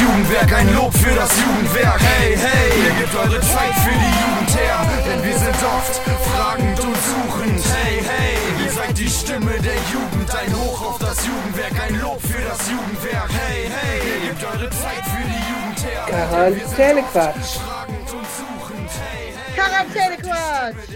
Jugendwerk, ein Lob für das Jugendwerk. Hey, hey, ihr gebt eure Zeit für die Jugend her, denn wir sind oft fragend und suchend. Hey, hey, ihr seid die Stimme der Jugend, ein Hoch auf das Jugendwerk, ein Lob für das Jugendwerk. Hey, hey, ihr gebt eure Zeit für die Jugend her, denn wir sind oft fragend und suchend. Hey, hey, Quarantänequatsch!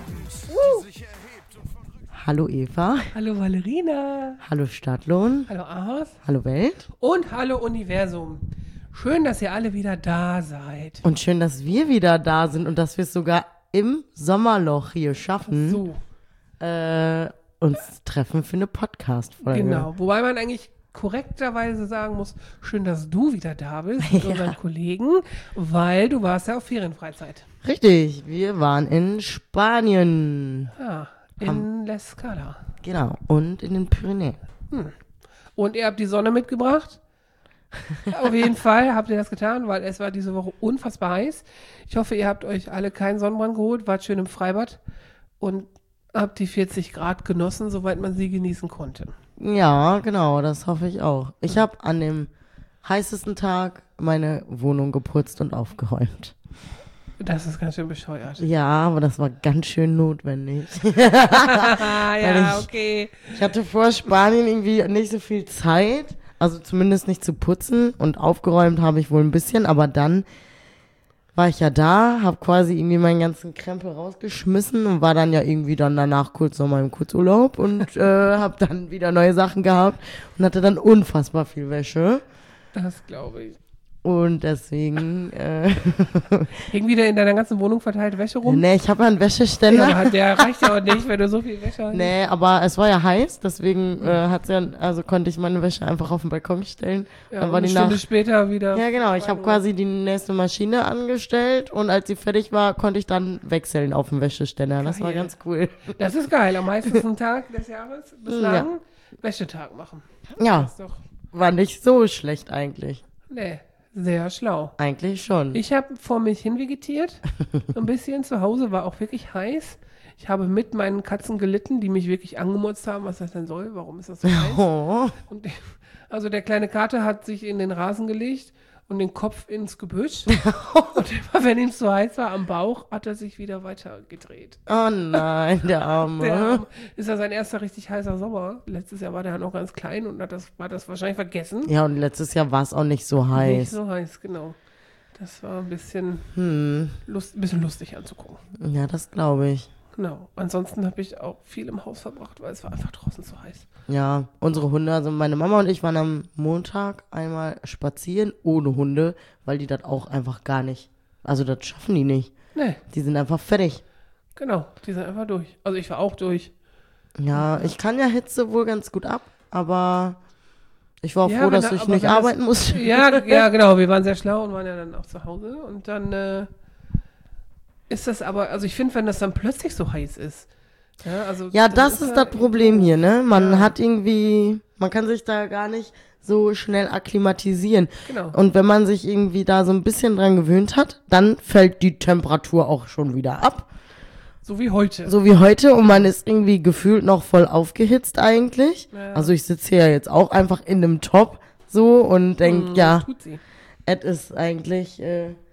Hallo Eva. Hallo Valerina. Hallo Stadtlohn. Hallo Ahaus. Hallo Welt. Und hallo Universum. Schön, dass ihr alle wieder da seid. Und schön, dass wir wieder da sind und dass wir es sogar im Sommerloch hier schaffen, So, uns treffen für eine Podcast-Folge. genau. Wobei man eigentlich korrekterweise sagen muss, schön, dass du wieder da bist mit unseren Kollegen, weil du warst ja auf Ferienfreizeit. Richtig, wir waren in Spanien. Ja, in La Scala. Genau, und in den Pyrenäen. Und ihr habt die Sonne mitgebracht? Auf jeden Fall habt ihr das getan, weil es war diese Woche unfassbar heiß. Ich hoffe, ihr habt euch alle keinen Sonnenbrand geholt, wart schön im Freibad und habt die 40 Grad genossen, soweit man sie genießen konnte. Ja, genau, das hoffe ich auch. Ich habe an dem heißesten Tag meine Wohnung geputzt und aufgeräumt. Das ist ganz schön bescheuert. Ja, aber das war ganz schön notwendig. Ah, ja, ich- okay. Ich hatte vor Spanien irgendwie nicht so viel Zeit, also zumindest nicht zu putzen, und aufgeräumt habe ich wohl ein bisschen, aber dann war ich ja da, habe quasi irgendwie meinen ganzen Krempel rausgeschmissen und war dann ja irgendwie dann danach kurz nochmal im Kurzurlaub und habe dann wieder neue Sachen gehabt und hatte dann unfassbar viel Wäsche Das glaube ich. und deswegen, Hing wieder in deiner ganzen Wohnung verteilt Wäsche rum? nee, ich habe ja einen Ja, Wäscheständer. aber der reicht ja auch nicht, wenn du so viel Wäsche hast. Nee, aber es war ja heiß, deswegen konnte ich meine Wäsche einfach auf den Balkon stellen. Ja, Dann und war eine die Stunde Nacht. später wieder. Ja, genau. Ich habe quasi die nächste Maschine angestellt und als sie fertig war, konnte ich dann wechseln auf dem Wäscheständer. Das war Geil. ganz cool. Das ist geil. Am heißesten Tag des Jahres bislang Wäschetag machen. Ja, Das ist doch, war nicht so schlecht eigentlich. nee, sehr schlau. Eigentlich schon. Ich habe vor mich hin vegetiert. Ein bisschen zu Hause war auch wirklich heiß. Ich habe mit meinen Katzen gelitten, die mich wirklich angemotzt haben, was das denn soll. Warum ist das so heiß? Oh, Und also der kleine Kater hat sich in den Rasen gelegt und den Kopf ins Gebüsch. Und immer, wenn ihm zu heiß war am Bauch, hat er sich wieder weiter gedreht. oh nein, der Arme. Der ist ja sein erster richtig heißer Sommer. Letztes Jahr war der noch ganz klein und hat das wahrscheinlich vergessen. Ja, und letztes Jahr war es auch nicht so Nicht heiß. so heiß, genau. Das war ein bisschen, Hm. bisschen lustig anzugucken. Ja, das glaube ich. Genau. Ansonsten habe ich auch viel im Haus verbracht, weil es war einfach draußen zu heiß. Ja, unsere Hunde, also meine Mama und ich waren am Montag einmal spazieren ohne Hunde, weil die das auch einfach gar nicht, also das schaffen die nicht. Nee, Die sind einfach fertig. genau. Die sind einfach durch. Also ich war auch durch. Ja, ich kann ja Hitze wohl ganz gut ab, aber ich war auch Ja, froh, wenn dass da- ich aber nicht wenn das- arbeiten musste. Ja, genau. Wir waren sehr schlau und waren ja dann auch zu Hause. Und dann ist das aber, also ich finde, wenn das dann plötzlich so heiß ist. Ja, also Ja, das ist ja das Problem hier, ne? Man Ja. hat irgendwie, man kann sich da gar nicht so schnell akklimatisieren. Genau. Und wenn man sich irgendwie da so ein bisschen dran gewöhnt hat, dann fällt die Temperatur auch schon wieder ab. So wie heute. So wie heute, und man ist irgendwie gefühlt noch voll aufgehitzt eigentlich. Ja. Also ich sitze hier ja jetzt auch einfach in einem Top so und denk, ja, Tut sie. es ist eigentlich,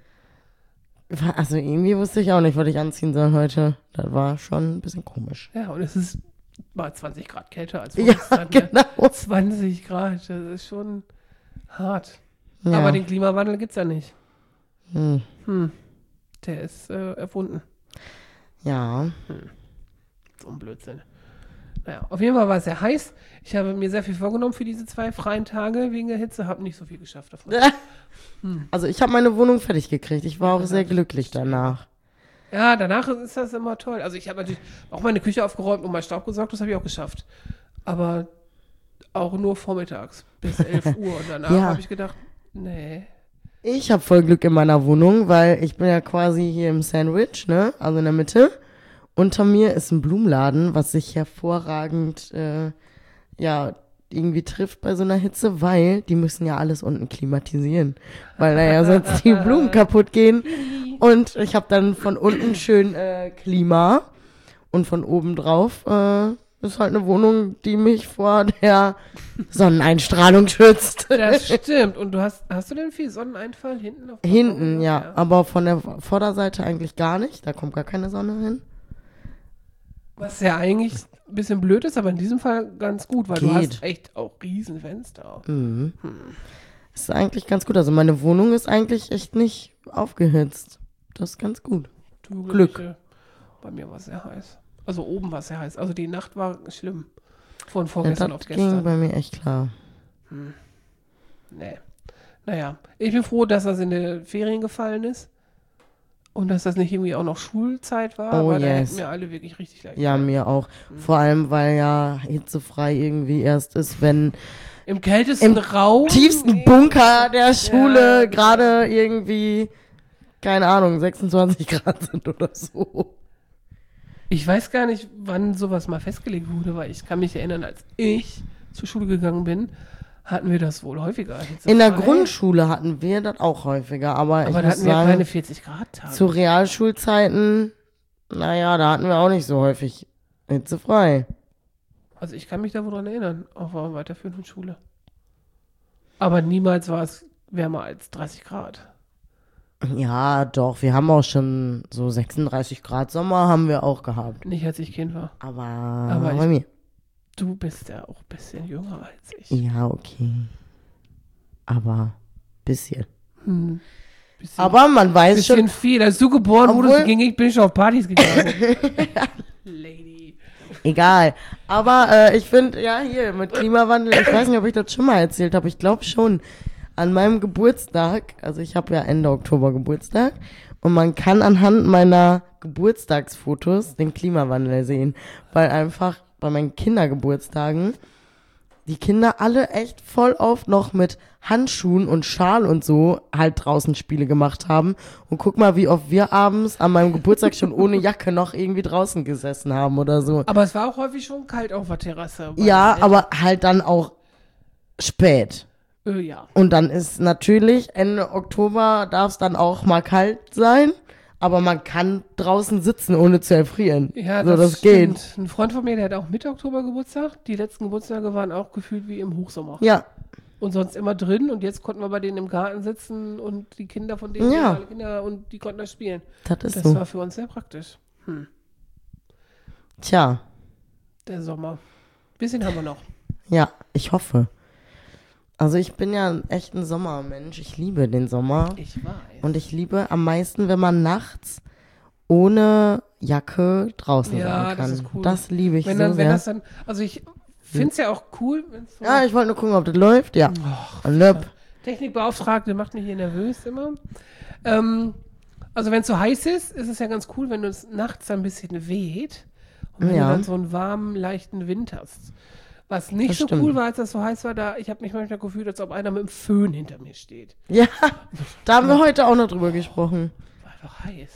also irgendwie wusste ich auch nicht, was ich anziehen soll heute. Das war schon ein bisschen komisch. Ja, und es ist mal 20 Grad kälter als Ja, vorgestern. Ne? genau. 20 Grad, das ist schon hart. Ja. Aber den Klimawandel gibt's ja nicht. Hm. Der ist erfunden. Ja, So ein Blödsinn. Naja, auf jeden Fall war es sehr heiß. Ich habe mir sehr viel vorgenommen für diese 2 freien Tage wegen der Hitze, habe nicht so viel geschafft davon. also ich habe meine Wohnung fertig gekriegt. Ich war auch sehr glücklich danach. Ja, danach ist das immer toll. Also ich habe natürlich auch meine Küche aufgeräumt und mal Staub gesaugt, das habe ich auch geschafft. Aber auch nur vormittags bis 11 Uhr. Und danach Ja. habe ich gedacht, nee. Ich habe voll Glück in meiner Wohnung, weil ich bin ja quasi hier im Sandwich, ne? Also in der Mitte. Unter mir ist ein Blumenladen, was sich hervorragend, irgendwie trifft bei so einer Hitze, weil die müssen ja alles unten klimatisieren, weil da ja sonst die Blumen kaputt gehen. Und ich habe dann von unten schön Klima und von oben drauf ist halt eine Wohnung, die mich vor der Sonneneinstrahlung schützt. Das stimmt. Und hast du denn viel Sonneneinfall hinten? Auf dem Hinten, Balkon? ja. Aber von der Vorderseite eigentlich gar nicht. Da kommt gar keine Sonne hin. Was ja eigentlich ein bisschen blöd ist, aber in diesem Fall ganz gut, weil du Geht. hast echt auch riesen Fenster. Mhm. Ist eigentlich ganz gut. Also meine Wohnung ist eigentlich echt nicht aufgehitzt. Das ist ganz gut. Du Glück. Glückliche. Bei mir war es sehr heiß. Also oben war es sehr heiß. Also die Nacht war schlimm. Von Ja, vorgestern auf das ging gestern. bei mir echt klar. Nee. Naja, ich bin froh, dass das in die Ferien gefallen ist. Und dass das nicht irgendwie auch noch Schulzeit war. Oh, weil da yes. hätten wir alle wirklich richtig leicht. Ja, mir auch. Vor allem, weil ja hitzefrei irgendwie erst ist, wenn Im kältesten Raum. tiefsten Bunker der Schule Ja. gerade irgendwie, keine Ahnung, 26 Grad sind oder so. Ich weiß gar nicht, wann sowas mal festgelegt wurde, weil ich kann mich erinnern, als ich zur Schule gegangen bin, hatten wir das wohl häufiger. In der hitzefrei. Grundschule hatten wir das auch häufiger, aber ich Aber da muss hatten wir sagen, keine 40-Grad-Tage. zu Realschulzeiten, naja, da hatten wir auch nicht so häufig hitzefrei. Also ich kann mich da wohl dran erinnern, auf einer weiterführenden Schule. Aber niemals war es wärmer als 30 Grad. Ja, doch, wir haben auch schon so 36 Grad Sommer haben wir auch gehabt. Nicht als ich Kind war. Aber ich- bei mir. Du bist ja auch ein bisschen jünger als ich. Ja, okay. Aber bisschen. Bisschen, Aber man weiß schon, bisschen viel. Als du geboren Obwohl- wurdest, bin ich auf Partys gegangen. Lady. egal. Aber ich finde, ja, hier mit Klimawandel, ich weiß nicht, ob ich das schon mal erzählt habe, ich glaube schon. An meinem Geburtstag, also ich habe ja Ende Oktober Geburtstag, und man kann anhand meiner Geburtstagsfotos den Klimawandel sehen, weil einfach bei meinen Kindergeburtstagen die Kinder alle echt voll oft noch mit Handschuhen und Schal und so halt draußen Spiele gemacht haben. Und guck mal, wie oft wir abends an meinem Geburtstag schon ohne Jacke noch irgendwie draußen gesessen haben oder so. Aber es war auch häufig schon kalt auf der Terrasse. Ja, aber halt dann auch spät. Ja. Und dann ist natürlich Ende Oktober darf es dann auch mal kalt sein, aber man kann draußen sitzen, ohne zu erfrieren. Ja, so, das stimmt. geht. Ein Freund von mir, der hat auch Mitte Oktober Geburtstag. Die letzten Geburtstage waren auch gefühlt wie im Hochsommer. Ja, Und sonst immer drin. Und jetzt konnten wir bei denen im Garten sitzen und die Kinder von denen, Ja. alle Kinder, und die konnten da spielen. das ist Das so. war für uns sehr praktisch. Tja, Der Sommer. Bisschen haben wir noch. ja, ich hoffe. Also ich bin ja echt ein Sommermensch. Ich liebe den Sommer. Ich weiß. Und ich liebe am meisten, wenn man nachts ohne Jacke draußen Ja, sein das kann. ist cool. Das liebe ich wenn so dann, wenn sehr. das dann, also ich finde es ja auch cool, wenn es so Ja, ich wollte nur gucken, ob das läuft. Ja. Och, Löp. Technikbeauftragte macht mich hier nervös immer. Also wenn es so heiß ist, ist es ja ganz cool, wenn du es nachts ein bisschen weht und wenn Ja. du dann so einen warmen, leichten Wind hast. Was nicht Das so stimmt. cool war, als das so heiß war, ich habe mich manchmal gefühlt, als ob einer mit dem Föhn hinter mir steht. Ja, da haben wir heute auch noch drüber gesprochen. War einfach heiß.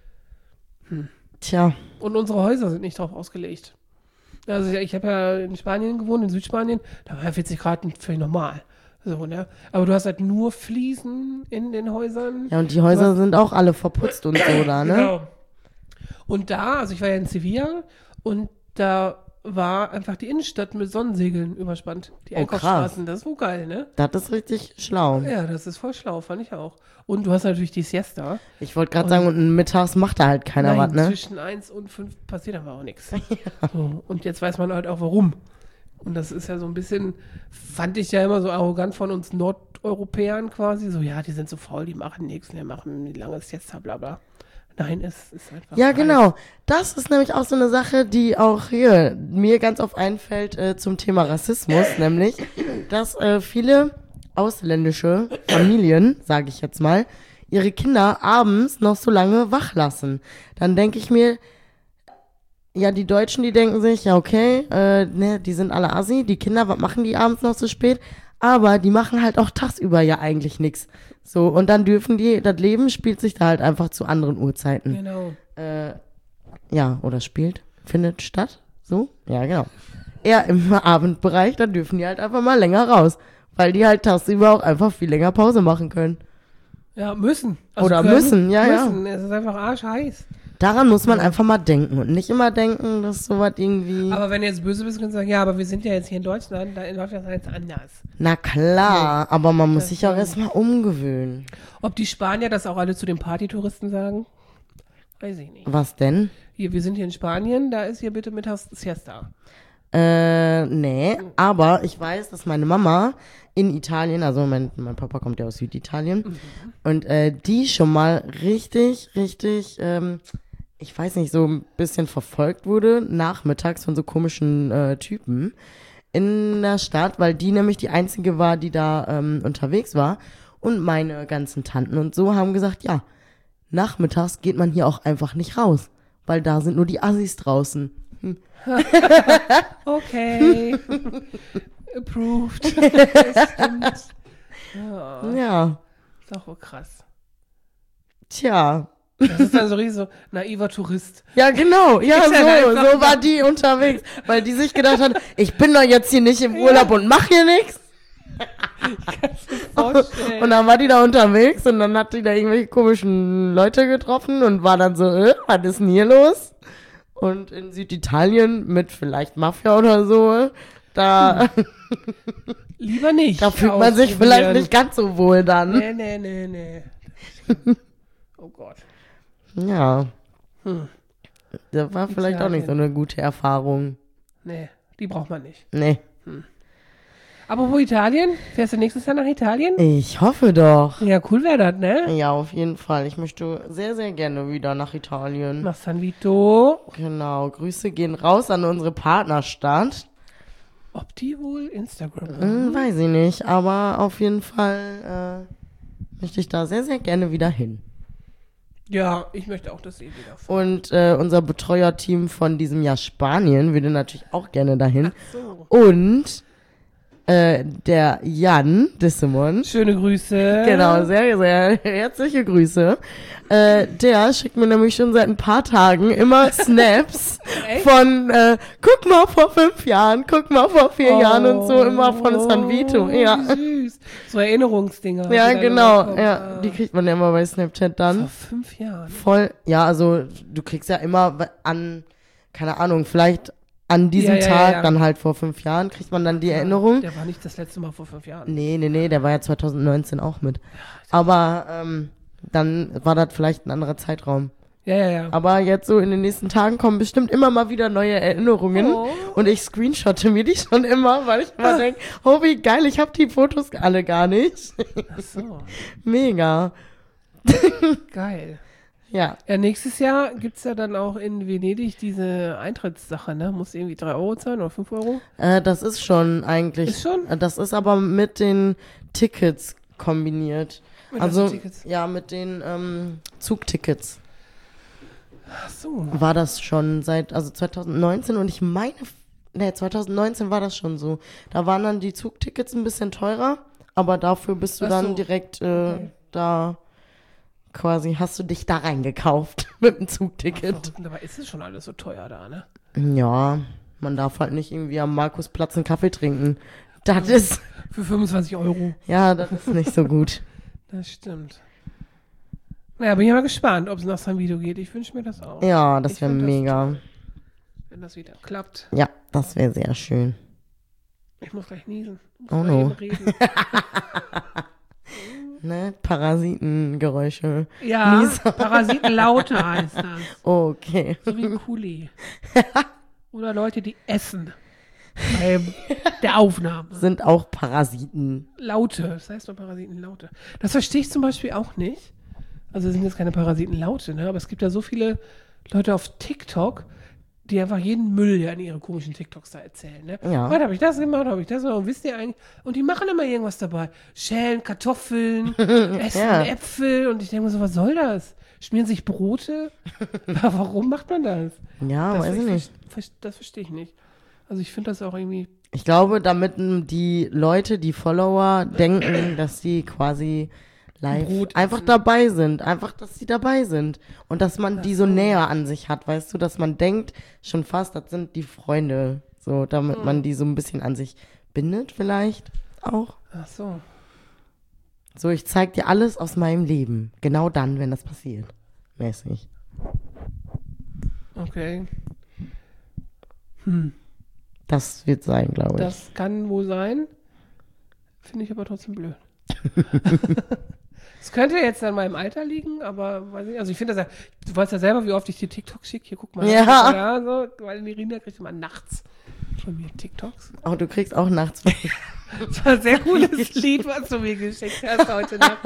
Tja, Und unsere Häuser sind nicht drauf ausgelegt. Also ich habe ja in Spanien gewohnt, in Südspanien, da war ja 40 Grad völlig normal. So, ne? Aber du hast halt nur Fliesen in den Häusern. ja, und die Häuser sind auch alle verputzt und so da, ne? Genau. Und da, also ich war ja in Sevilla und da war einfach die Innenstadt mit Sonnensegeln überspannt. Die Oh, Einkaufsstraßen, das ist wohl geil, ne? Das ist richtig schlau. Ja, das ist voll schlau, fand ich auch. Und du hast natürlich die Siesta. Ich wollte gerade sagen, und mittags macht da halt keiner was, ne? Zwischen 1 und 5 passiert aber auch nichts. So, und jetzt weiß man halt auch warum. Und das ist ja so ein bisschen, fand ich ja immer so arrogant von uns Nordeuropäern quasi. So, ja, die sind so faul, die machen nichts, die machen die lange Siesta, bla bla. Nein, es ist einfach Ja, heiß. genau. Das ist nämlich auch so eine Sache, die auch hier mir ganz oft einfällt zum Thema Rassismus, nämlich, dass viele ausländische Familien, sage ich jetzt mal, ihre Kinder abends noch so lange wach lassen. Dann denke ich mir, ja, die Deutschen, die denken sich, ja, okay, ne, die sind alle assi, die Kinder, was machen die abends noch so spät? Aber die machen halt auch tagsüber ja eigentlich nichts. So, und dann dürfen die, das Leben spielt sich da halt einfach zu anderen Uhrzeiten. Genau. Ja, oder findet statt. So? Ja, genau. Eher im Abendbereich, dann dürfen die halt einfach mal länger raus. Weil die halt tagsüber auch einfach viel länger Pause machen können. Ja, müssen. Oder müssen, ja, ja. Es ist einfach arschheiß. Daran muss man einfach mal denken und nicht immer denken, dass sowas irgendwie... Aber wenn du jetzt böse bist, kannst du sagen, ja, aber wir sind ja jetzt hier in Deutschland, da in Deutschland ist es jetzt anders. Na klar, aber man muss Das sich auch stimmt. erstmal umgewöhnen. Ob die Spanier das auch alle zu den Partytouristen sagen? Weiß ich nicht. Was denn? Hier, wir sind hier in Spanien, da ist hier bitte mittags Siesta. Nee, aber ich weiß, dass meine Mama in Italien, also mein Papa kommt ja aus Süditalien, und die schon mal richtig, ich weiß nicht, so ein bisschen verfolgt wurde, nachmittags von so komischen Typen in der Stadt, weil die nämlich die einzige war, die da unterwegs war. Und meine ganzen Tanten und so haben gesagt, ja, nachmittags geht man hier auch einfach nicht raus, weil da sind nur die Assis draußen. Okay. Approved. Das stimmt. Ja, Ja, ist auch wohl krass. tja. Das ist dann so richtig so naiver Tourist. Ja, genau. Ja, Ist ja einfach so war die unterwegs. Weil die sich gedacht hat, ich bin doch jetzt hier nicht im Urlaub und mach hier nichts. Vorstellen. Und dann war die da unterwegs und dann hat die da irgendwelche komischen Leute getroffen und war dann so, was ist denn hier los? Und in Süditalien mit vielleicht Mafia oder so, da, Lieber nicht. da fühlt man sich vielleicht nicht ganz so wohl dann. Nee. Oh Gott. Ja. Das war vielleicht auch nicht Italien. so eine gute Erfahrung. Nee, die braucht man nicht. Nee. Apropos Italien, fährst du nächstes Jahr nach Italien? Ich hoffe doch. Ja, cool wäre das, ne? Ja, auf jeden Fall. Ich möchte sehr, sehr gerne wieder nach Italien. Nach San Vito. Genau. Grüße gehen raus an unsere Partnerstadt. Ob die wohl Instagram haben? Weiß ich nicht, aber auf jeden Fall möchte ich da sehr, sehr gerne wieder hin. Ja, ich möchte auch, dass sie wieder Und unser Betreuerteam von diesem Jahr Spanien würde natürlich auch gerne dahin. so. Und der Jan Dissemon, Schöne Grüße. genau, sehr, sehr herzliche Grüße. Der schickt mir nämlich schon seit ein paar Tagen immer Snaps Echt? von, guck mal vor 5 Jahren, guck mal vor 4 Jahren und so, immer von San Vito. Ja, Wie süß. So Erinnerungsdinger. ja die dann genau. immer kommen. Ja, die kriegt man ja immer bei Snapchat Vor dann. 5 Jahren. Voll, ja, also du kriegst ja immer an, keine Ahnung, vielleicht an diesem Ja, Tag, ja. dann halt vor 5 Jahren, kriegt man dann die Erinnerung. Der war nicht das letzte Mal vor 5 Jahren. Nee, der war ja 2019 auch mit. Aber dann war das vielleicht ein anderer Zeitraum. Ja. Aber jetzt so in den nächsten Tagen kommen bestimmt immer mal wieder neue Erinnerungen. Oh. Und ich screenshotte mir die schon immer, weil ich immer denke, oh wie geil, ich habe die Fotos alle gar nicht. Ach so, Mega. geil. Ja. Ja, nächstes Jahr gibt's ja dann auch in Venedig diese Eintrittssache, ne? Muss irgendwie 3 Euro zahlen oder 5 Euro? Das ist schon eigentlich. Ist schon? Das ist aber mit den Tickets kombiniert. Mit Also, was für Tickets? ja, mit den Zugtickets Ach so. war das schon seit, also 2019 und ich meine, 2019 war das schon so. Da waren dann die Zugtickets ein bisschen teurer, aber dafür bist du Ach dann so. direkt Okay. da quasi, hast du dich da reingekauft mit dem Zugticket. Verrückt, aber ist es schon alles so teuer da, ne? Ja, man darf halt nicht irgendwie am Markusplatz einen Kaffee trinken. Das ist, Für 25 Euro. ja, das ist nicht so gut. Das stimmt. Naja, bin ich mal gespannt, ob es nach San Vito geht. Ich wünsche mir das auch. Ja, das Ich wäre find das mega. toll, wenn das wieder klappt. Ja, das wäre sehr schön. Ich muss gleich niesen. Muss Oh mal no. eben reden. Ne? Parasitengeräusche. Ja, Parasitenlaute heißt das. Okay. So wie Kuli. Oder Leute, die essen. Bei der Aufnahme. Sind auch Parasiten. Laute. Das heißt doch Parasitenlaute. Das verstehe ich zum Beispiel auch nicht. Also es sind jetzt keine Parasitenlaute, ne? Aber es gibt ja so viele Leute auf TikTok, die einfach jeden Müll ja in ihre komischen TikToks da erzählen, ne? Ja. Heute habe ich das gemacht, habe ich das gemacht. Und wisst ihr eigentlich? Und die machen immer irgendwas dabei. Schälen Kartoffeln, essen Ja. Äpfel. Und ich denke mir so, was soll das? Schmieren sich Brote? Warum macht man das? Ja, weiß ich nicht. Das verstehe ich nicht. Also ich finde das auch irgendwie. Ich glaube, damit die Leute, die Follower denken, dass die quasi live Brot einfach essen. dabei sind. Einfach, dass die dabei sind. Und dass man die so so. näher an sich hat, weißt du? Dass man denkt, schon fast, das sind die Freunde. So, damit man die so ein bisschen an sich bindet vielleicht auch. Ach so. So, ich zeig dir alles aus meinem Leben. Genau dann, wenn das passiert. Mäßig. Okay. Das wird sein, glaube ich. Das kann wohl sein. Finde ich aber trotzdem blöd. Es könnte jetzt an meinem Alter liegen, aber weiß nicht, also ich finde das ja, du weißt ja selber, wie oft ich dir TikTok schicke. Hier, guck mal. Ja. Ja, so, weil die Rina kriegt immer nachts von mir TikToks. Oh, du kriegst auch nachts. Das war ein sehr cooles Lied, was du mir geschickt hast heute Nacht.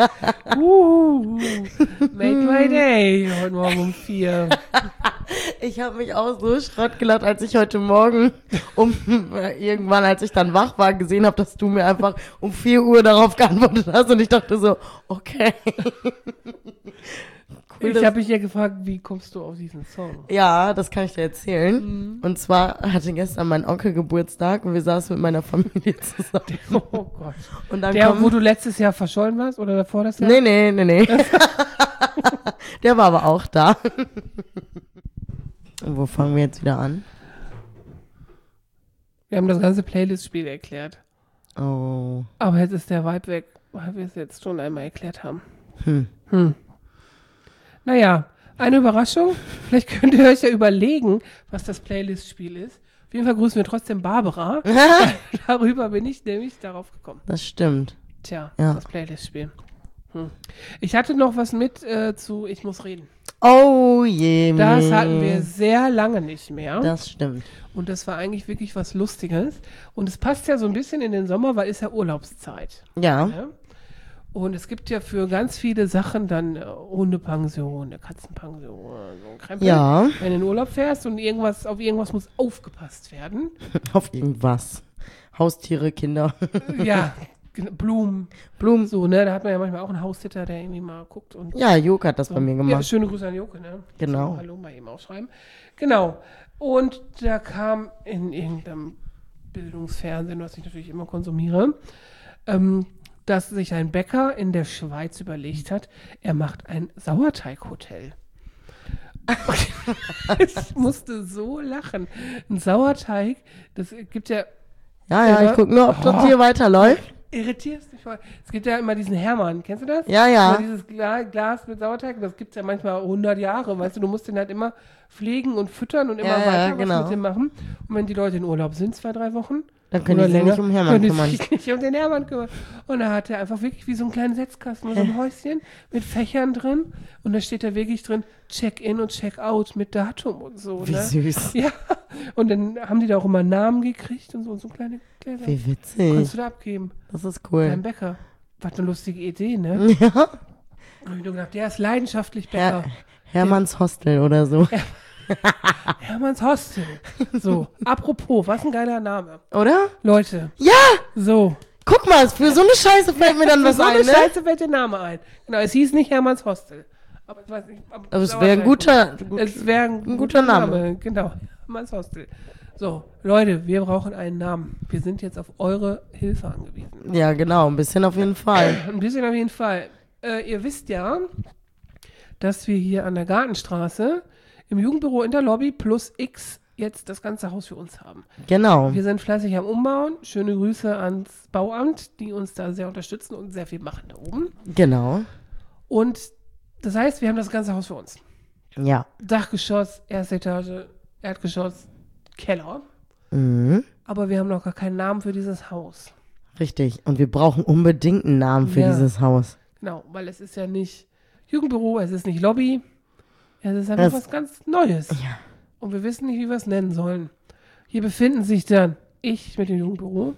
Made my day. Heute Morgen um 4. Ich habe mich auch so Schrott gelacht, als ich heute Morgen irgendwann, als ich dann wach war, gesehen habe, dass du mir einfach um 4 Uhr darauf geantwortet hast und ich dachte so, okay. Cool, Ich habe mich ja gefragt, wie kommst du auf diesen Song? Ja, das kann ich dir erzählen. Und zwar hatte gestern mein Onkel Geburtstag und wir saßen mit meiner Familie zusammen. Oh Gott. Und dann Der, wo du letztes Jahr verschollen warst oder davor das Jahr? Nee. Der war aber auch da. Und wo fangen wir jetzt wieder an? Wir haben das ganze Playlist-Spiel erklärt. Oh. Aber jetzt ist der Vibe weg, weil wir es jetzt schon einmal erklärt haben. Naja, eine Überraschung. Vielleicht könnt ihr euch ja überlegen, was das Playlist-Spiel ist. Auf jeden Fall grüßen wir trotzdem Barbara. Darüber bin ich nämlich darauf gekommen. Das stimmt. Tja, Ja. das Playlist-Spiel. Ich hatte noch was mit zu Ich muss reden. Oh je. Das hatten wir sehr lange nicht mehr. Das stimmt. Und das war eigentlich wirklich was Lustiges. Und es passt ja so ein bisschen in den Sommer, weil ist ja Urlaubszeit. Ja. Ja? Und es gibt ja für ganz viele Sachen dann Hundepension, eine Katzenpension, so ein Krempel. Ja. Wenn du in den Urlaub fährst und auf irgendwas muss aufgepasst werden. Auf irgendwas. Haustiere, Kinder. Ja, Blumen. Blumen. So, ne? Da hat man ja manchmal auch einen Haussitter, der irgendwie mal guckt. Und Ja, Joke hat das bei mir ja, gemacht. schöne Grüße an Joke, ne? Genau. So, hallo, mal eben aufschreiben. Genau. Und da kam in irgendeinem Bildungsfernsehen, was ich natürlich immer konsumiere, dass sich ein Bäcker in der Schweiz überlegt hat, er macht ein Sauerteighotel. Ich musste so lachen. Ein Sauerteig, das gibt ja... Ja, ich guck nur, ob das hier weiterläuft. Irritierst dich voll. Es gibt ja immer diesen Hermann, kennst du das? Ja, ja. Immer dieses Glas mit Sauerteig, das gibt es ja manchmal 100 Jahre, weißt du, du musst den halt immer pflegen und füttern und immer Ja, weiter ja, genau. was mit dem machen. Und wenn die Leute in Urlaub sind, 2-3 Wochen, Dann können oder die sich länger, nicht um Hermann können die kümmern. sich nicht um den Hermann kümmern. Und da hat er einfach wirklich wie so einen kleinen Setzkasten, so ein Häuschen mit Fächern drin. Und da steht da wirklich drin, Check-in und Check-out mit Datum und so. Wie Ne? süß. Ja, und dann haben die da auch immer Namen gekriegt und so kleine Gläser. Wie Kannst witzig. du da abgeben. Das ist Beim cool. Bäcker. Was eine lustige Idee, ne? Ja. Und ich hab gedacht, der ist leidenschaftlich Bäcker. Hermanns Hostel oder so. Hermanns Hostel. So, apropos, was ein geiler Name. Oder? Leute, Ja! so. Guck mal, für so eine Scheiße fällt mir dann was so ein, eine ne? Scheiße fällt der Name ein. Genau, es hieß nicht Hermanns Hostel. Aber ich weiß nicht. Aber es wäre ein guter, Es wäre ein guter Name. Genau, Hermanns Hostel. So, Leute, wir brauchen einen Namen. Wir sind jetzt auf eure Hilfe angewiesen. Ja, genau, ein bisschen auf jeden Fall. Ein bisschen auf jeden Fall. Ihr wisst ja, dass wir hier an der Gartenstraße im Jugendbüro in der Lobby plus X jetzt das ganze Haus für uns haben. Genau. Wir sind fleißig am Umbauen. Schöne Grüße ans Bauamt, die uns da sehr unterstützen und sehr viel machen da oben. Genau. Und das heißt, wir haben das ganze Haus für uns. Ja. Dachgeschoss, erste Etage, Erdgeschoss, Keller. Mhm. Aber wir haben noch gar keinen Namen für dieses Haus. Richtig. Und wir brauchen unbedingt einen Namen für Ja. dieses Haus. Genau, weil es ist ja nicht Jugendbüro, es ist nicht Lobby. Es ist einfach was ganz Neues. Ja. Und wir wissen nicht, wie wir es nennen sollen. Hier befinden sich dann ich mit dem Jugendbüro,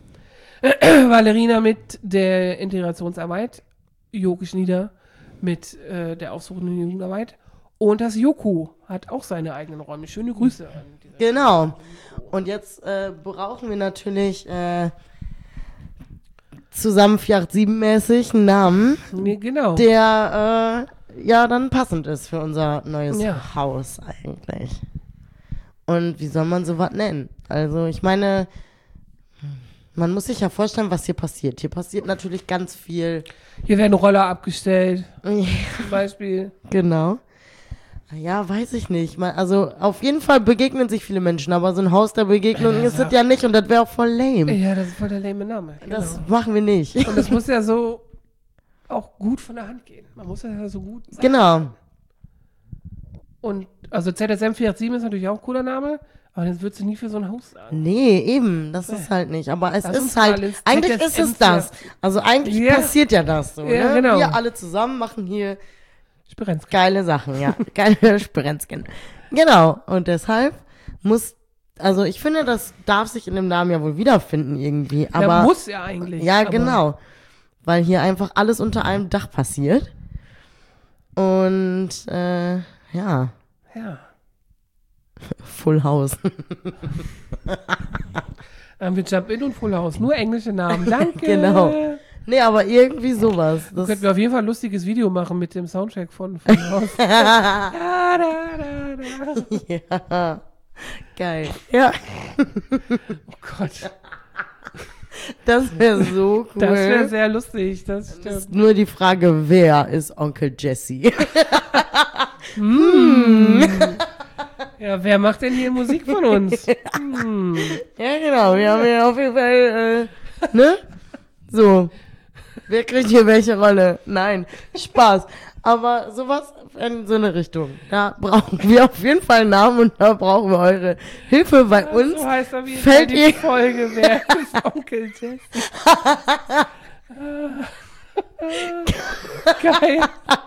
Valerina mit der Integrationsarbeit, Joke Schnieder mit der aufsuchenden Jugendarbeit und das Joku hat auch seine eigenen Räume. Schöne Grüße an dieser Genau. Und jetzt brauchen wir natürlich zusammen 487-mäßig einen Namen, Nee, genau. der ja dann passend ist für unser neues Ja. Haus eigentlich. Und wie soll man sowas nennen? Also ich meine, man muss sich ja vorstellen, was hier passiert. Hier passiert natürlich ganz viel. Hier werden Roller abgestellt, zum Beispiel. Genau. Ja, weiß ich nicht. Also auf jeden Fall begegnen sich viele Menschen, aber so ein Haus der Begegnung ist das ja nicht und das wäre auch voll lame. Ja, das ist voll der lame Name. Genau. Das machen wir nicht. Und das muss ja so auch gut von der Hand gehen. Man muss ja so gut sein. Genau. Und Also ZSM 487 ist natürlich auch ein cooler Name, aber das würdest du nie für so ein Haus sagen. Nee, eben, das ist halt nicht. Aber es Lass uns ist mal halt, ins eigentlich ist ZSM es das. Also eigentlich Ja. passiert ja das so, Ja, ne? genau. Wir alle zusammen machen hier Spirenzke. geile Sachen, ja. Geile Spirenzken. Genau. Und deshalb also ich finde, das darf sich in dem Namen ja wohl wiederfinden irgendwie. Aber Ja, muss ja eigentlich. ja, aber genau. Weil hier einfach alles unter einem Dach passiert. Und ja, Ja. Full House. Wir Jump In und Full House. Nur englische Namen. Danke. Genau. Nee, aber irgendwie sowas. Das Könnten wir auf jeden Fall ein lustiges Video machen mit dem Soundtrack von Full House. da, da, da, da. ja. Geil. Ja, Oh Gott. das wäre so cool. Das wäre sehr lustig. Das stimmt. Ist nur die Frage, wer ist Onkel Jesse? Ja, wer macht denn hier Musik von uns? Ja, genau. Wir haben ja auf jeden Fall, ne? So. Wer kriegt hier welche Rolle? Nein. Spaß. Aber sowas in so eine Richtung. Da brauchen wir auf jeden Fall einen Namen und da brauchen wir eure Hilfe, weil uns So heißt auf jeden fällt Fall die ihr- Folge. Wer ist Onkel Jesse? Geil.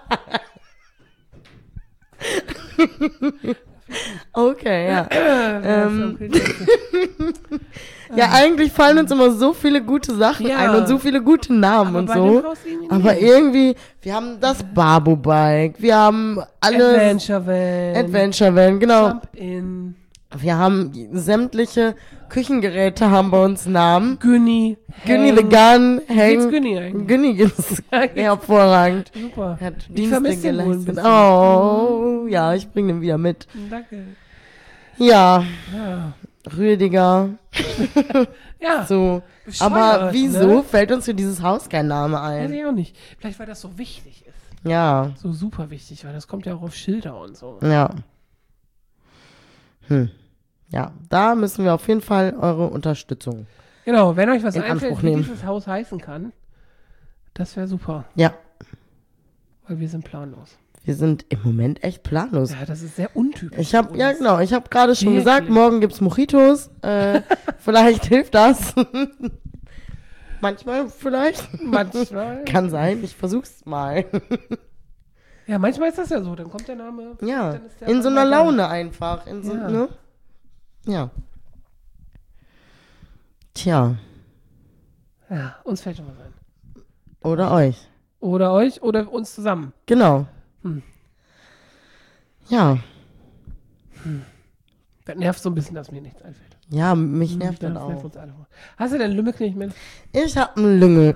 okay, ja. Wer ist Onkel Jesse? Ja, eigentlich fallen uns immer so viele gute Sachen Ja. ein und so viele gute Namen Aber und bei so. dem Haus irgendwie Aber nicht. irgendwie, wir haben das Babo-Bike, wir haben alles Adventure Van. Adventure Van, genau. Jump In. Wir haben sämtliche Küchengeräte haben bei uns Namen. Günni. Günni the Gun, Wie geht's Günni eigentlich? Günni geht's hervorragend. Super. Er hat Ich Dienste vermisse den wohl ein geleistet. bisschen. Oh, ja, ich bringe den wieder mit. Danke. Ja, Ja. Rüdiger, Ja. so. Bescheuert, Aber wieso ne? fällt uns für dieses Haus kein Name Weiß ein? ich auch nicht. Vielleicht, weil das so wichtig ist. Ja, So super wichtig, weil das kommt ja auch auf Schilder und so. ja. Ja, da müssen wir auf jeden Fall eure Unterstützung. Genau, wenn euch was In einfällt, Anspruch wie nehmen. dieses Haus heißen kann, das wäre super, Ja, weil wir sind planlos. wir sind im Moment echt planlos. Ja, das ist sehr untypisch. Ich habe, für ja uns. genau, ich habe gerade schon Wirklich? gesagt, morgen gibt's Mojitos. Vielleicht hilft das. Manchmal vielleicht. Manchmal. Kann sein, ich versuch's mal. Ja, manchmal ist das ja so. Dann kommt der Name. Ja, dann ist der in so Name einer da. Laune einfach. In so, Ja. ne? Ja. Tja, Ja, uns fällt schon was ein. oder euch. Oder euch oder uns zusammen. Genau. Hm. Ja, Das nervt so ein bisschen, dass mir nichts einfällt. ja, mich nervt das Das nervt auch. uns alle. Hast du denn Lümmelknecht mit? Ich habe einen Lümmelknöchel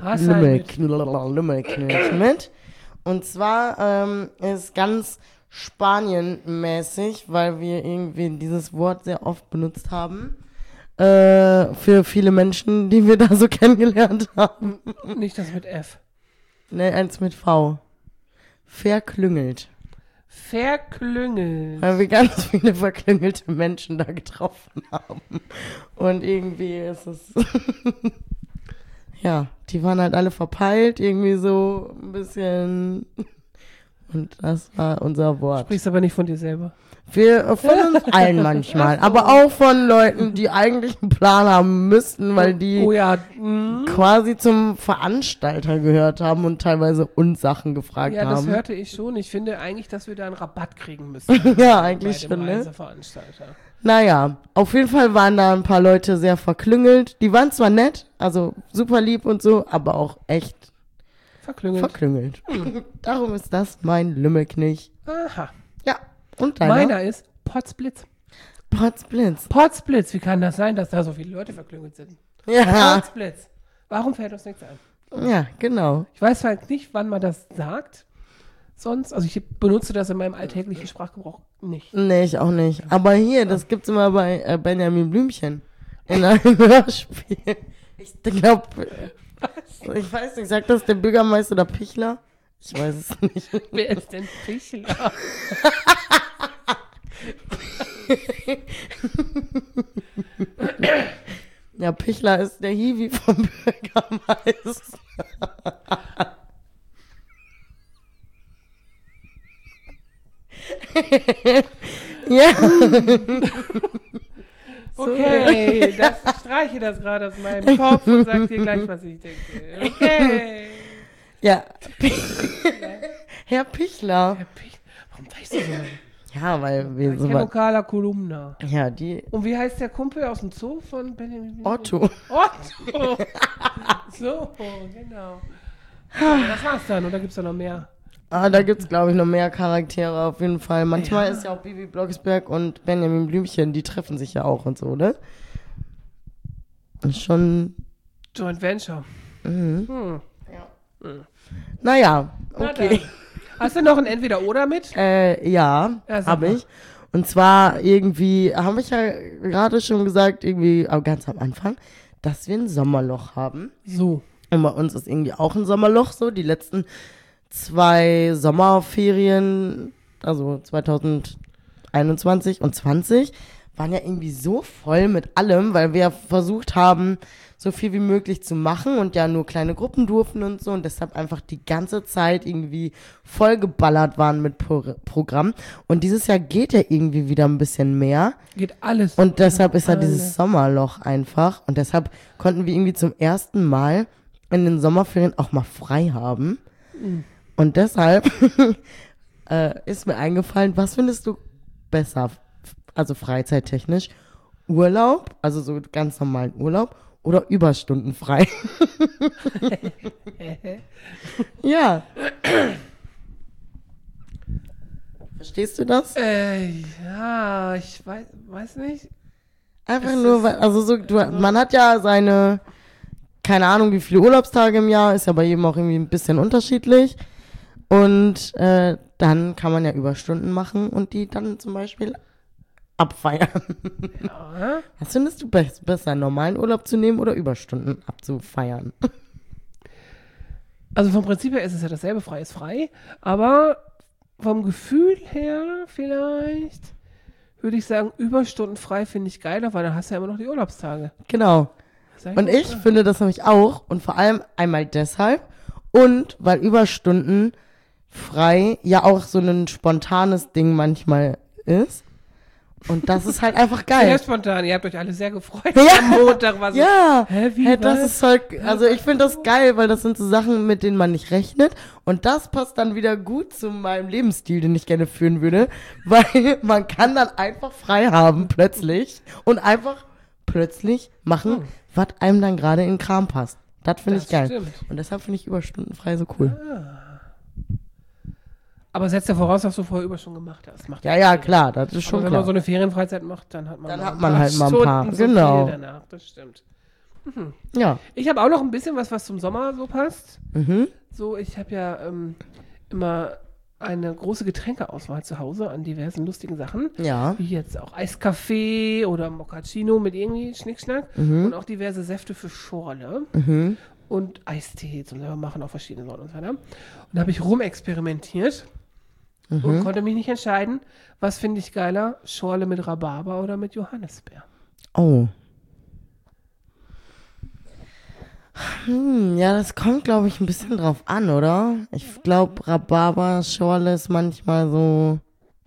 Hast mit. Und zwar ist ganz Spanien-mäßig, weil wir irgendwie dieses Wort sehr oft benutzt haben. Für viele Menschen, die wir da so kennengelernt haben. Nicht das mit F. Ne, eins mit V. Verklüngelt. Verklüngelt. Weil wir ganz viele verklüngelte Menschen da getroffen haben. Und irgendwie ist es... ja, die waren halt alle verpeilt, irgendwie so ein bisschen... Und das war unser Wort. Sprichst aber nicht von dir selber. Von uns allen manchmal. Aber auch von Leuten, die eigentlich einen Plan haben müssten, weil die Oh ja. quasi zum Veranstalter gehört haben und teilweise uns Sachen gefragt Ja, das haben. hörte ich schon. Ich finde eigentlich, dass wir da einen Rabatt kriegen müssen. Ja, eigentlich bei dem schon, ne? Reiseveranstalter. Naja, auf jeden Fall waren da ein paar Leute sehr verklüngelt. Die waren zwar nett, also super lieb und so, aber auch echt Verklüngelt. verklüngelt. Darum ist das mein Lümmelknecht. Aha. Ja, und deiner? Meiner ist Potzblitz. Potzblitz. Potzblitz. Wie kann das sein, dass da so viele Leute verklüngelt sind? Ja, Potzblitz. Warum fällt uns nichts ein? ja, genau. Ich weiß halt nicht, wann man das sagt. Sonst, also ich benutze das in meinem alltäglichen Sprachgebrauch nicht. Nee, ich auch nicht. Aber hier, das gibt's immer bei Benjamin Blümchen. In einem Hörspiel. Ich glaube, ich weiß nicht, sagt das der Bürgermeister oder Pichler? Ich weiß es nicht. Wer ist denn Pichler? Ja, Pichler ist der Hiwi vom Bürgermeister. Ja. Okay, ich streiche das gerade aus meinem Kopf und sag dir gleich, was ich denke. Okay. Ja. Herr Pichler. Warum weißt du so? Ja, weil wir so Herr Lokala Kolumna. Ja, die Und wie heißt der Kumpel aus dem Zoo von Benjamin? Otto. Otto. So, genau. Ja, das war's dann, oder gibt's da noch mehr? Da gibt's, glaube ich, noch mehr Charaktere auf jeden Fall. Manchmal ist ja auch Bibi Blocksberg und Benjamin Blümchen, die treffen sich ja auch und so, ne? Ist schon... Joint Venture. Naja, Na okay. dann. Hast du noch ein Entweder-Oder mit? Ja, sag habe mal. ich. Und zwar irgendwie, habe ich ja gerade schon gesagt, irgendwie ganz am Anfang, dass wir ein Sommerloch haben. So. Und bei uns ist irgendwie auch ein Sommerloch so. Die letzten 2 Sommerferien, also 2021 und 20, waren ja irgendwie so voll mit allem, weil wir versucht haben, so viel wie möglich zu machen und ja nur kleine Gruppen durften und so und deshalb einfach die ganze Zeit irgendwie vollgeballert waren mit Programm. Und dieses Jahr geht ja irgendwie wieder ein bisschen mehr. Geht alles. Und deshalb ist ja dieses Sommerloch einfach. Und deshalb konnten wir irgendwie zum ersten Mal in den Sommerferien auch mal frei haben. Und deshalb ist mir eingefallen, was findest du besser? Also freizeittechnisch. Urlaub, also so ganz normalen Urlaub oder Überstunden frei? Ja. Verstehst du das? Ja, ich weiß nicht. Einfach nur, weil, also so, man hat ja seine, keine Ahnung, wie viele Urlaubstage im Jahr, ist ja bei jedem auch irgendwie ein bisschen unterschiedlich. Und dann kann man ja Überstunden machen und die dann zum Beispiel abfeiern. Ja. Was findest du besser, einen normalen Urlaub zu nehmen oder Überstunden abzufeiern? Also vom Prinzip her ist es ja dasselbe, frei ist frei, aber vom Gefühl her vielleicht würde ich sagen, Überstunden frei finde ich geiler, weil dann hast du ja immer noch die Urlaubstage. Genau. Sag Und mal, ich finde das nämlich auch und vor allem einmal deshalb und weil Überstunden frei ja auch so ein spontanes Ding manchmal ist. Und das ist halt einfach geil. sehr spontan, ihr habt euch alle sehr gefreut. Ja. Am Montag war so, Ja, hä, wie, das was? ist halt, also ich finde das geil, weil das sind so Sachen, mit denen man nicht rechnet und das passt dann wieder gut zu meinem Lebensstil, den ich gerne führen würde, weil man kann dann einfach frei haben plötzlich und einfach plötzlich machen, was einem dann gerade in den Kram passt. Das finde ich geil. Stimmt. Und deshalb finde ich Überstundenfrei so cool. Aber setzt ja voraus, dass du vorher Überstunden gemacht hast. Macht Ja, ja, klar, das ist Aber schon wenn klar. man so eine Ferienfreizeit macht, dann hat man, Dann mal hat ein man paar halt mal ein paar, Stunden so genau. viel danach, das stimmt. Ja. Ich habe auch noch ein bisschen was zum Sommer so passt. Mhm. So, ich habe ja immer eine große Getränkeauswahl zu Hause an diversen lustigen Sachen. Ja. Wie jetzt auch Eiskaffee oder Moccacino mit irgendwie Schnickschnack. Und auch diverse Säfte für Schorle. Und Eistee zum selber machen, auch verschiedene Sorten und so weiter. Und da habe ich rumexperimentiert und konnte mich nicht entscheiden, was finde ich geiler, Schorle mit Rhabarber oder mit Johannisbeer. Oh. Ja, das kommt, glaube ich, ein bisschen drauf an, oder? Ich glaube, Rhabarber-Schorle ist manchmal so...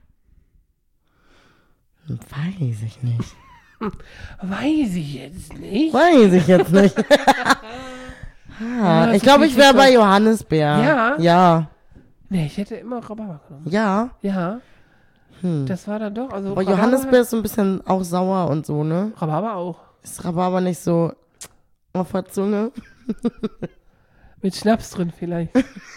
Weiß ich nicht. Weiß ich jetzt nicht. Weiß ich jetzt nicht. Ja, Ich so glaube, viel ich wäre Zucker. bei Johannisbeer. Ja? Ja. Nee, ich hätte immer Rhabarber genommen. Ja. Ja. Das war dann doch. Also Aber Rhabarber- Johannisbeer ist so ein bisschen auch sauer und so, ne? Rhabarber auch. Ist Rhabarber nicht so auf der Zunge? Mit Schnaps drin vielleicht.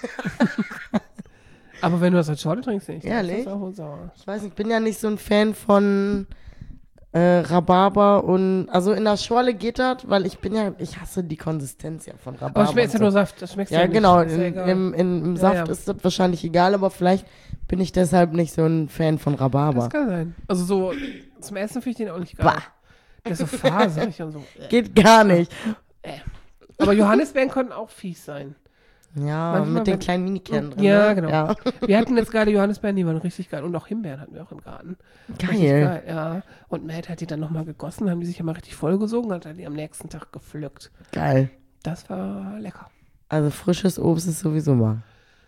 Aber wenn du das als Schorle trinkst, nicht. Ehrlich? Das ist auch sauer. Ich weiß nicht, ich bin ja nicht so ein Fan von Rhabarber und, also in der Schorle geht das, weil ich hasse die Konsistenz ja von Rhabarber. Aber es schmeckt ja und nur so. Saft. Das schmeckt Ja, nicht. genau, Ist ja egal. im Ja, Saft ja. ist das wahrscheinlich egal, aber vielleicht bin ich deshalb nicht so ein Fan von Rhabarber. Das kann sein. Also so zum Essen finde ich den auch nicht geil. Bah. Der ist so faserig und so. Geht gar nicht. Aber Johannisbeeren konnten auch fies sein. Ja, Manchmal, mit den wenn- kleinen Minikernen drin. Ja, ne? genau. Ja. Wir hatten jetzt gerade Johannisbeeren, die waren richtig geil. Und auch Himbeeren hatten wir auch im Garten. Richtig Geil. ja. Und Matt hat die dann nochmal gegossen, haben die sich immer richtig vollgesogen, hat er die am nächsten Tag gepflückt. Geil. Das war lecker. Also frisches Obst ist sowieso mal.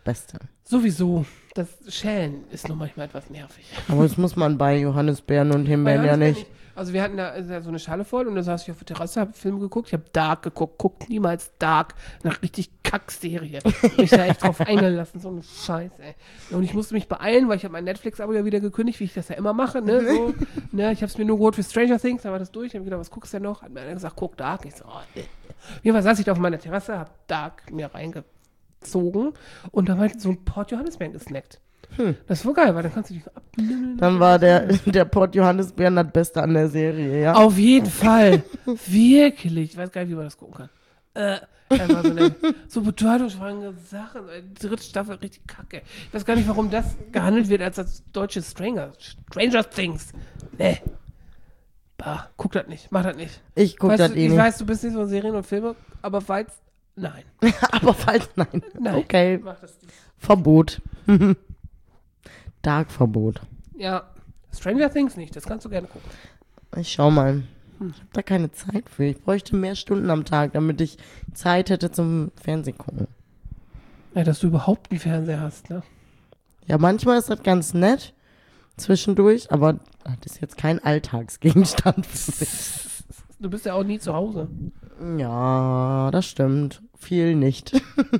Beste. Sowieso. Das Schälen ist noch manchmal etwas nervig. Aber das muss man bei Johannisbeeren und Himbeeren ja nicht. Also wir hatten da so eine Schale voll und da saß ich auf der Terrasse, habe Filme geguckt. Ich habe Dark geguckt. Guckt niemals Dark. Eine richtig Kackserie. Ich da echt drauf eingelassen. So eine Scheiße, ey. Und ich musste mich beeilen, weil ich habe mein Netflix-Abo ja wieder gekündigt, wie ich das ja immer mache. Ne? So, ne? Ich habe es mir nur geholt für Stranger Things, da war das durch. Ich habe gedacht, was guckst du denn noch? Hat mir einer gesagt, guck Dark. Ich so, oh, nee. Auf jeden Fall saß ich da auf meiner Terrasse, habe Dark mir reingezogen und da war so ein Port Johannisbeeren gesnackt. Das war geil, weil dann kannst du dich so abnimmeln. Dann war der Port Johannisbeeren das Beste an der Serie, ja? Auf jeden Fall. Wirklich. Ich weiß gar nicht, wie man das gucken kann. Einfach so bedeutungsschwangere Sachen. Die dritte Staffel richtig kacke. Ich weiß gar nicht, warum das gehandelt wird als das deutsche Stranger Things. Nee. Bah, guck das nicht. Mach das nicht. Ich guck das eh Ich nicht. weiß, du bist nicht so Serien und Filme, aber falls, nein. Aber falls nein. Nein. Okay. Mach das nicht. Verbot. Dark-Verbot. Ja. Stranger Things nicht. Das kannst du gerne gucken. Ich schau mal. Ich habe da keine Zeit für. Ich bräuchte mehr Stunden am Tag, damit ich Zeit hätte zum Fernsehen gucken. Ja, dass du überhaupt einen Fernseher hast, ne? Ja, manchmal ist das ganz nett zwischendurch, aber das ist jetzt kein Alltagsgegenstand für mich. Du bist ja auch nie zu Hause. Ja, das stimmt. Viel nicht.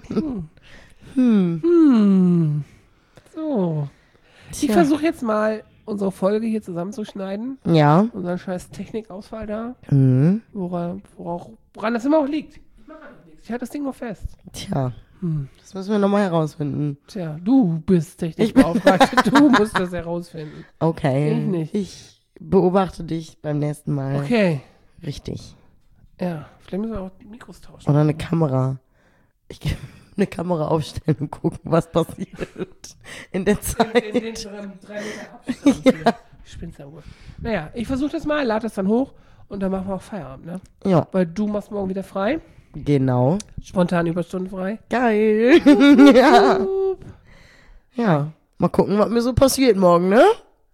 So. Ich Tja. versuche jetzt mal, unsere Folge hier zusammenzuschneiden. Ja. Unseren scheiß Technikausfall da. Mhm. Woran das immer auch liegt. Ich halte das Ding noch fest. Tja. Das müssen wir nochmal herausfinden. Tja, du bist Technikbeauftragte. Du musst das herausfinden. Okay. Ich nicht. Ich beobachte dich beim nächsten Mal. Okay. Richtig. Ja, vielleicht müssen wir auch die Mikros tauschen. Oder eine Kamera. Ich gehe eine Kamera aufstellen und gucken, was passiert in der Zeit. In den 3 Meter Abstand. Ja. Ich spinn's ja wohl. Naja, ich versuche das mal, lade das dann hoch und dann machen wir auch Feierabend, ne? Ja, Weil du machst morgen wieder frei. genau. Spontan Überstunden frei. Geil. Ja. Ja. Mal gucken, was mir so passiert morgen, ne?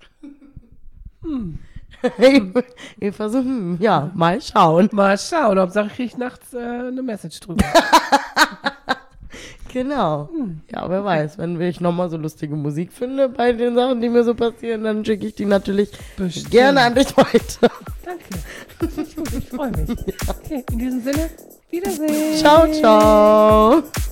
Wir versuchen, ja, mal schauen. Mal schauen, Hauptsache ich kriege nachts eine Message drüber. Genau. Ja, wer weiß, wenn ich nochmal so lustige Musik finde bei den Sachen, die mir so passieren, dann schicke ich die natürlich Bestimmt. gerne an dich weiter. Danke. Das ist gut, ich freue mich. Okay, in diesem Sinne, Wiedersehen. Ciao, ciao.